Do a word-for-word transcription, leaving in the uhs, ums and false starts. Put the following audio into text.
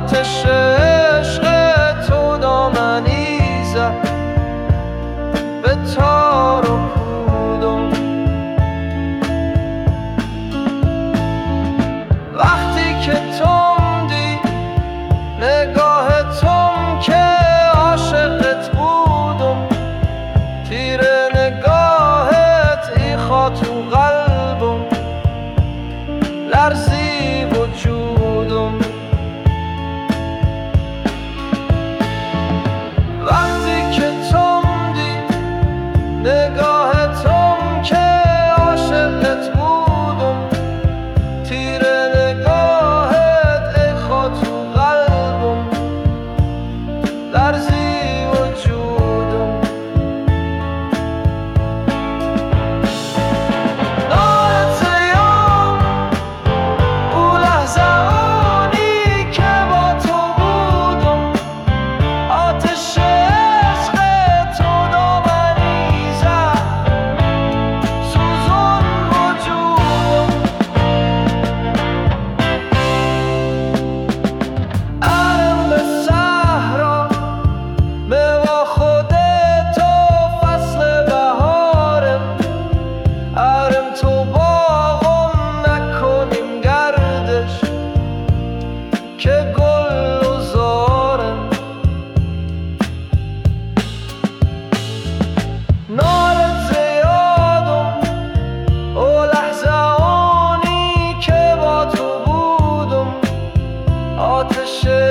آتش عشق تو دامنی زد به تار و پودم. وقتی که تندی نگاه تم که عاشقت بودم، تیره نگاهت ایخا تو قلبم، لرزی وجودم. وقتی که تندی نگاه تم که عاشقت بودم، تیره نگاهت ایخا تو قلبم، لرزی وجودم. نارت یام او لحظانی که با تو بودم، آتش عشق تو دامنی زد سوزون وجودم. ارم به صحرا میوا خودت و فصل بهارم، ارم تو باغم نکنیم گردش که گل و زارم. نارت زیادم او لحظه آنی که با تو بودم، آتش